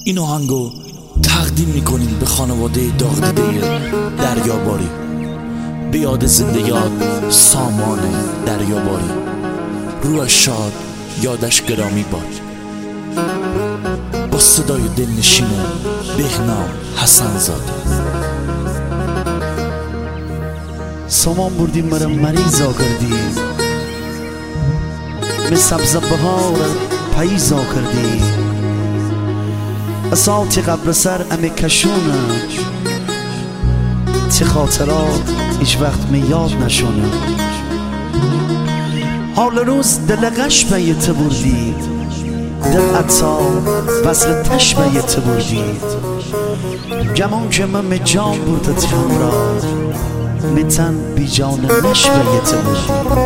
این آهنگو تقدیم میکنیم به خانواده داغ دیده دریاباری، به یاد زندگیات سامان دریاباری. روحش شاد، یادش گرامی باد. با صدای دلنشین بهنام حسن زاده. سامان بردی مرا مریضا کردی، می سبز بهار پاییزا کردی. اساتی قبر سر امی کشونه، تی خاطرات هیچ وقت می یاد نشونه. حال روز دل قشبه ته بردی، دل اتا وصل تشبه ته بردی. گمان که من جان بردت همراه، میتن بی جان نشبه ته بردی.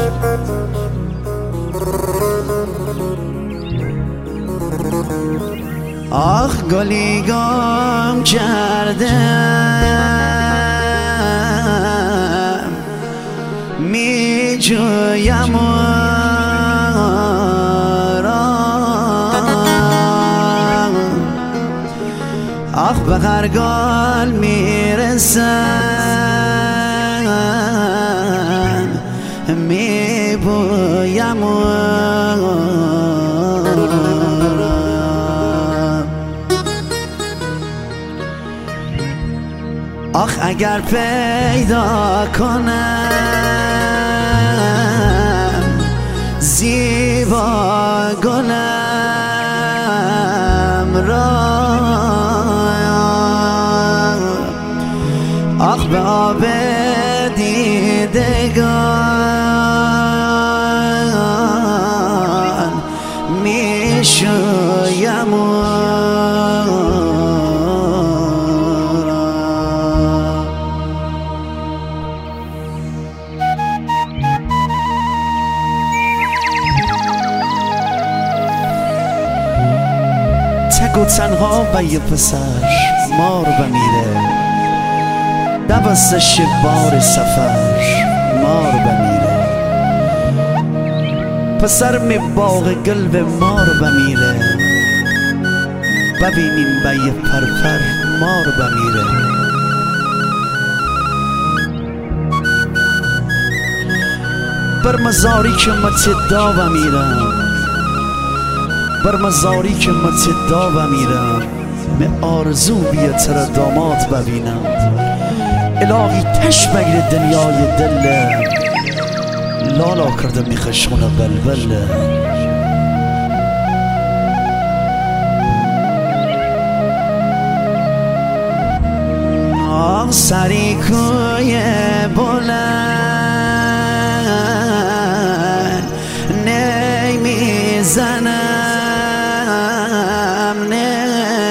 آخ گلی گم کردم، می جویم آخ به غرگال میرسم، می بویم آخ اگر پیدا کنم زیبا گلم را، آخ به آب دیدگان می شویم تک و تنها به یه پسر مار بمیره، دوست بار سفر مار بمیره. پسر می باغ گل به مار بمیره، ببینیم به یه پرپر مار بمیره. بر مزاری که متدا بمیرم، بر مزاری که متدا بمیرم، می آرزو بیا تر داماد ببینم. الهی تش بگیر دنیای دل، لالا کرده می خشونه بلبل. آه سری کوی بلند نمیزنم نه،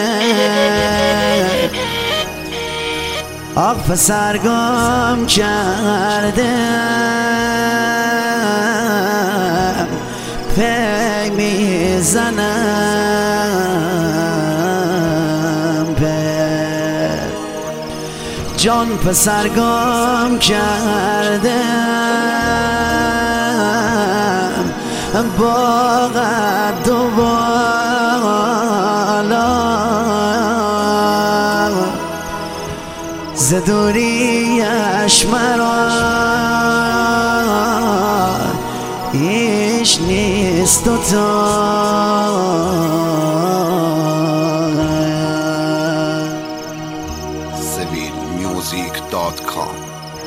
آخ پسر گم کردم پی میزنم پی جان. پسر گم کردم با قد و بالا، ز دوریش مرا هیچ نیست و تا civilmusic.com.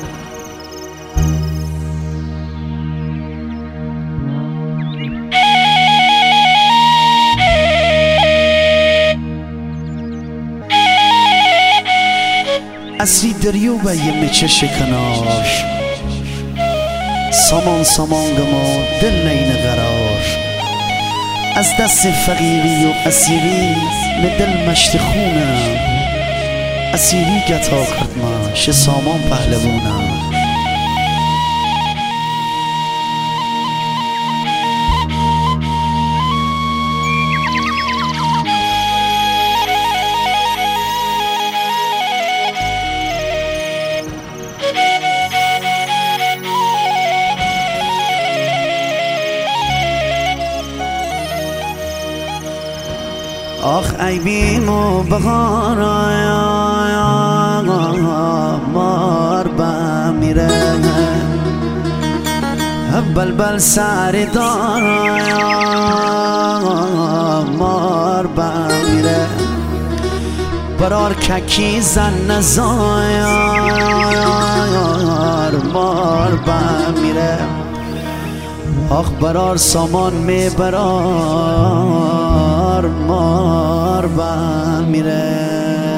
اصری دریو و یه مچش کنار، سامان سامان گما دل نین قرار. از دست فقیری و اسیری به دل مشت خونم، اسیری گتا کرد ما شه سامان پهلوونم. آخ ای بیم و بغار مار بمیره بلبل سر دار مار بمیره برار ککی زن نزار مار بمیره آخ برار سامان می برار مار بمیره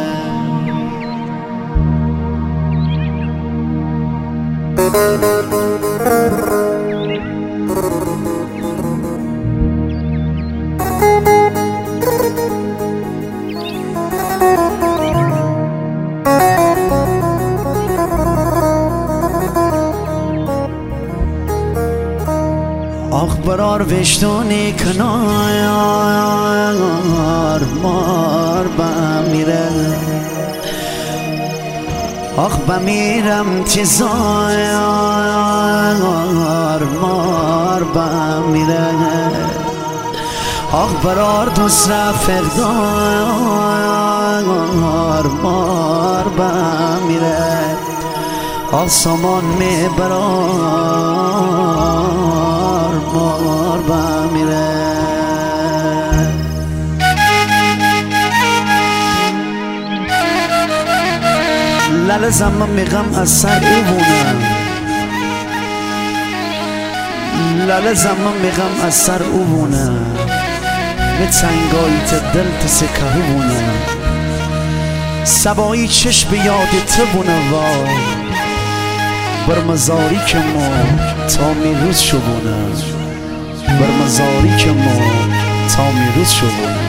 آخ برار وشتونی کنار مار بمیره آخ بمیرم تیزار مار بمیره آخ برار دوست رفقدار مار بمیره آخ سامان می برار مار بمیره لال زمان میغم از سر اوونه لال زمان میغم از سر اوونه به تنگایت دل تسه کهونه سبایی چشم یاد تبونه و بر مزاری که ما تا میروز شبونه بر مزاری که ما تا میروز شبونه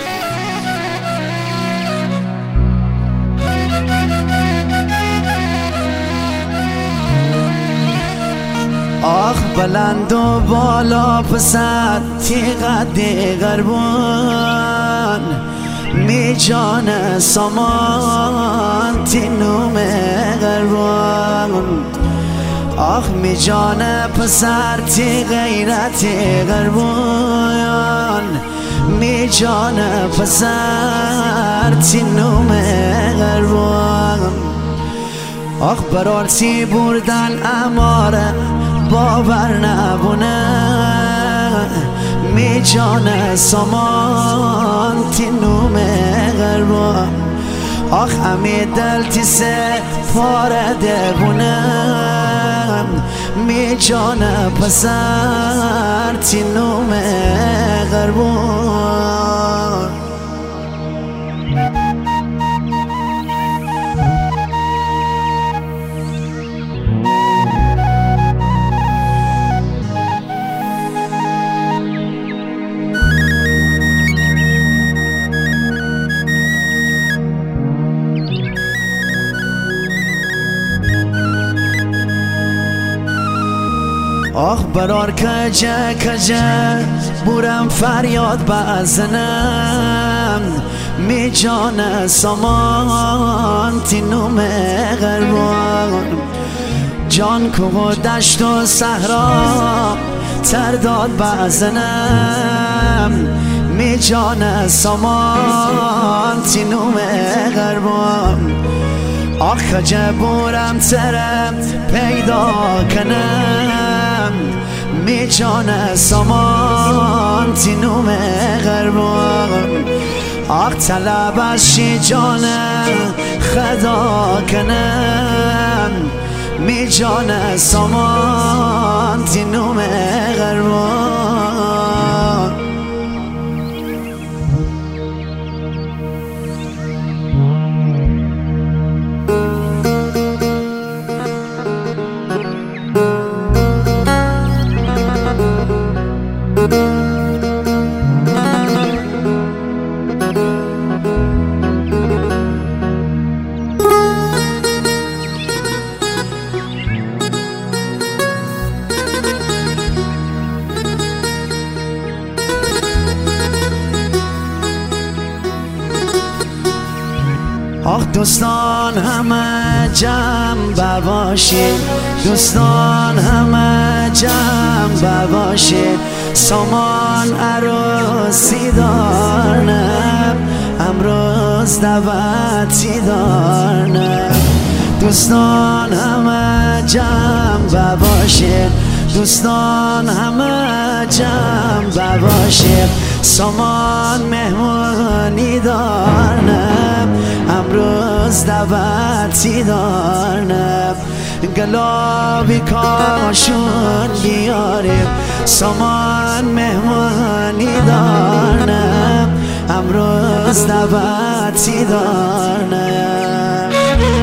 آخ بلند و بالا پسر تیغ دیگربون می جان سامان تینوم غربون آخ می جان پسر تی غیرت غربون می جان پسر تینوم غربون آخ برار تی بردن اماره باور نبونه می جان سامان تی نوم غربان آخ امی دل تی سه پاره دبونم می جان پسر تی نوم غربان آخ برار کجه کجه بورم فریاد بزنم می جان سامان تینوم غربان جان که و دشت و صحرا ترداد بزنم می جان سامان تینوم غربان آخ کجه بورم ترم پیدا کنم می جان سامان تینوم غربان آخ طلب از شی جانم خدا کنم می جان سامان تینوم غربان آخ دوستان همه جمع باشید دوستان همه جمع باشید سامان عروسی دارم امروز دعوتی دارم. دوستان همه جمع باشید، دوستان همه جمع باشید. سامان مهمانی دارم، امروز دعوتی دارم. گلابی کاشون بیاریم، سامان مهمانی دارم، امروز دعوتی دارم.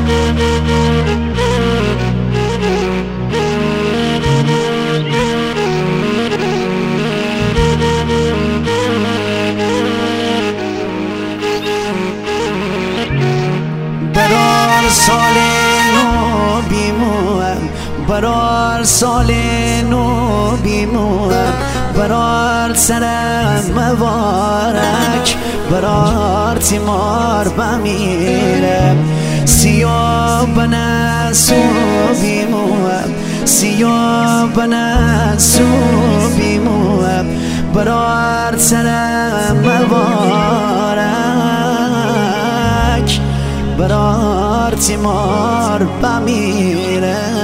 برار سال نو بیموم، برار سال نو بیموم، برار سرم مبارک، برار تیمار بمیرم. سیاه بنسو بیموم، سیاه بنسو بیموم، برار سرم مبارک، برار تیمار بمیرم.